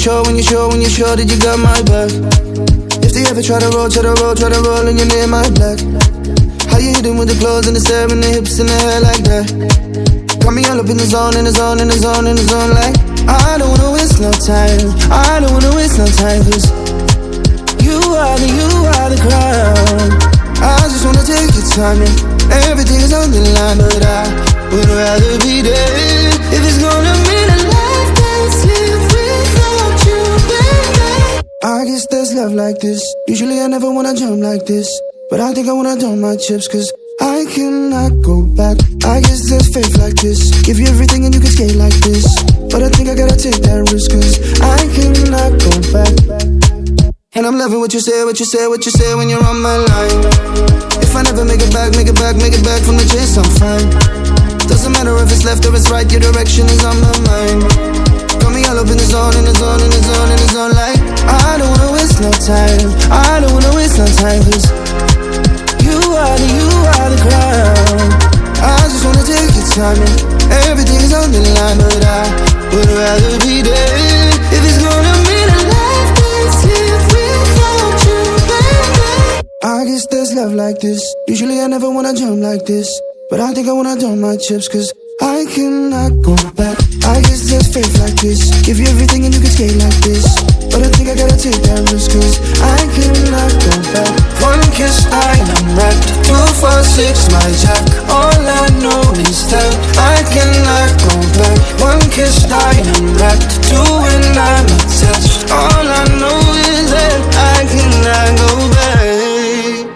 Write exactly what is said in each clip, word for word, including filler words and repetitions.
sure, when you sure, when you sure that you got my back. If they ever try to roll, try to roll, try to roll and you're near my black. How you hit 'em with the clothes and the stare and the hips and the hair like that? Got me all up in the zone, in the zone, in the zone, in the zone like I don't wanna waste no time, I don't wanna waste no time, cause you are the, you are the crown. I just wanna take your time and everything is on the line, but I would rather be dead if it's gonna mean a life that's lived without you, baby. I guess there's love like this. Usually I never wanna jump like this, but I think I wanna dump my chips, cause I cannot go back. I guess there's faith like this. Give you everything and you can skate like this, but I think I gotta take that risk, cause I cannot go back. And I'm loving what you say, what you say, what you say when you're on my line. If I never make it back, make it back, make it back from the chase, I'm fine. Doesn't matter if it's left or it's right, your direction is on my mind. Got me all up in the zone, in the zone, in the zone, in the zone like I don't wanna waste no time, I don't wanna waste no time, cause you are the, you are the crown. I just wanna take your time and everything is on the line, but I would rather be dead if it's gonna mean a life that's lived without you, baby. I guess there's love like this. Usually I never wanna jump like this, but I think I wanna dump my chips, cause I cannot go back. I guess there's faith like this. Give you everything and you can skate like this, but I think I gotta take that risk, cause I cannot go back. One kiss, I am wrecked. Two, four, six, my jack. All I know is that I cannot go back. One kiss, I am wrecked. Two, and I'm attached. All I know is that I cannot go back.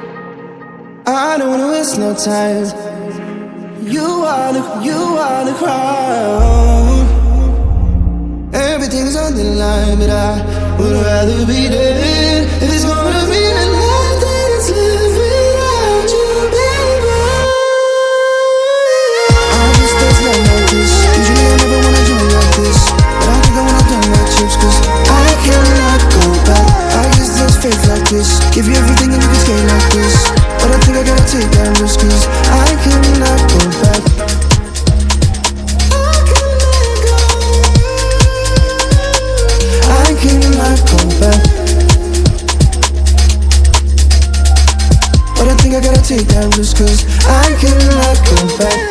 I don't wanna waste no time. You are the, you are the crown. Everything's on the line, but I would rather be dead if it's gonna be a life that's lived without you, baby. I guess there's love like this. Usually I never wanna jump like this, but I think I wanna dump my chips, cause I cannot go back. I guess there's faith like this. Give you everything and you can skate like this, but I think I gotta take that risk, cause I cannot go back. I cannot go back, but I think I gotta take that risk, cause I cannot go back.